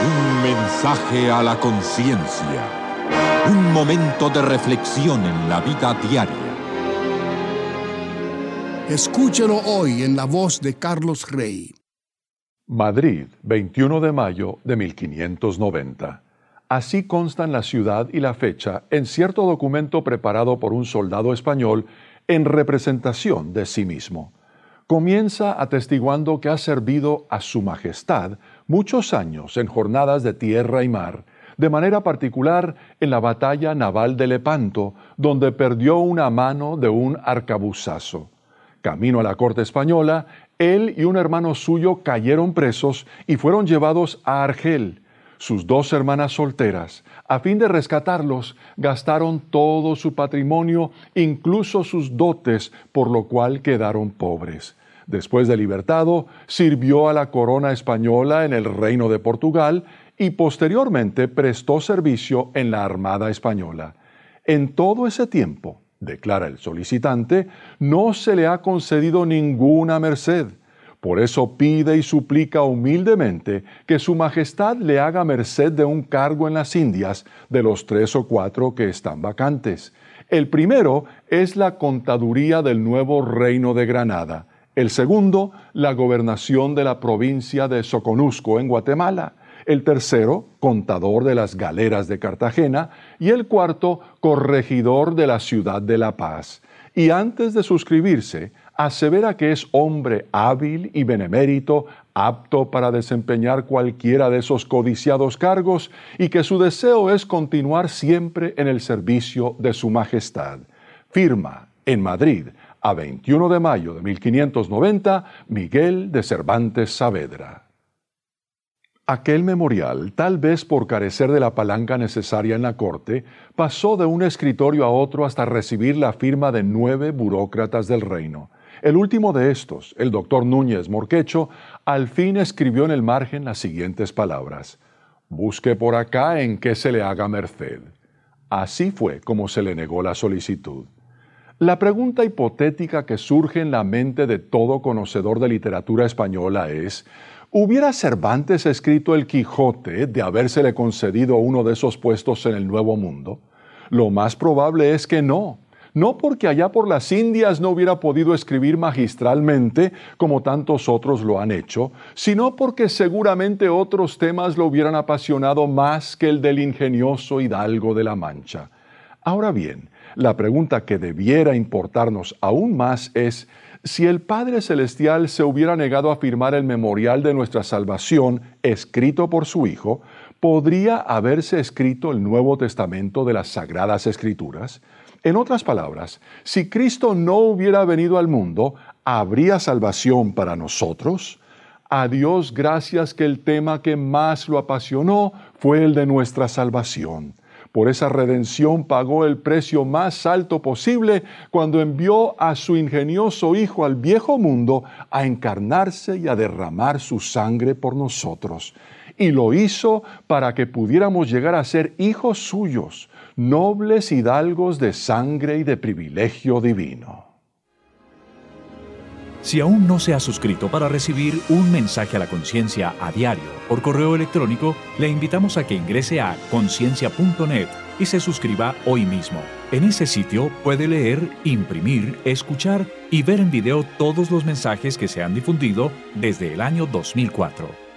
Un mensaje a la conciencia. Un momento de reflexión en la vida diaria. Escúchelo hoy en la voz de Carlos Rey. Madrid, 21 de mayo de 1590. Así constan la ciudad y la fecha en cierto documento preparado por un soldado español en representación de sí mismo. Comienza atestiguando que ha servido a Su Majestad muchos años en jornadas de tierra y mar, de manera particular en la batalla naval de Lepanto, donde perdió una mano de un arcabuzazo. Camino a la corte española, él y un hermano suyo cayeron presos y fueron llevados a Argel. Sus dos hermanas solteras, a fin de rescatarlos, gastaron todo su patrimonio, incluso sus dotes, por lo cual quedaron pobres. Después de libertado, sirvió a la corona española en el Reino de Portugal y posteriormente prestó servicio en la Armada Española. En todo ese tiempo, declara el solicitante, no se le ha concedido ninguna merced. Por eso pide y suplica humildemente que Su Majestad le haga merced de un cargo en las Indias de los 3 o 4 que están vacantes. El primero es la contaduría del nuevo Reino de Granada. El segundo, la gobernación de la provincia de Soconusco en Guatemala. El tercero, contador de las galeras de Cartagena. Y el cuarto, corregidor de la ciudad de La Paz. Y antes de suscribirse, asevera que es hombre hábil y benemérito, apto para desempeñar cualquiera de esos codiciados cargos y que su deseo es continuar siempre en el servicio de Su Majestad. Firma en Madrid, a 21 de mayo de 1590, Miguel de Cervantes Saavedra. Aquel memorial, tal vez por carecer de la palanca necesaria en la corte, pasó de un escritorio a otro hasta recibir la firma de 9 burócratas del reino. El último de estos, el doctor Núñez Morquecho, al fin escribió en el margen las siguientes palabras: «Busque por acá en qué se le haga merced». Así fue como se le negó la solicitud. La pregunta hipotética que surge en la mente de todo conocedor de literatura española es: ¿hubiera Cervantes escrito el Quijote de habérsele concedido uno de esos puestos en el Nuevo Mundo? Lo más probable es que no. No porque allá por las Indias no hubiera podido escribir magistralmente, como tantos otros lo han hecho, sino porque seguramente otros temas lo hubieran apasionado más que el del ingenioso hidalgo de la Mancha. Ahora bien, la pregunta que debiera importarnos aún más es: si el Padre Celestial se hubiera negado a firmar el memorial de nuestra salvación escrito por su Hijo, ¿podría haberse escrito el Nuevo Testamento de las Sagradas Escrituras? En otras palabras, si Cristo no hubiera venido al mundo, ¿habría salvación para nosotros? A Dios gracias que el tema que más lo apasionó fue el de nuestra salvación. Por esa redención pagó el precio más alto posible cuando envió a su ingenioso Hijo al viejo mundo a encarnarse y a derramar su sangre por nosotros. Y lo hizo para que pudiéramos llegar a ser hijos suyos, nobles hidalgos de sangre y de privilegio divino. Si aún no se ha suscrito para recibir un mensaje a la conciencia a diario por correo electrónico, le invitamos a que ingrese a conciencia.net y se suscriba hoy mismo. En ese sitio puede leer, imprimir, escuchar y ver en video todos los mensajes que se han difundido desde el año 2004.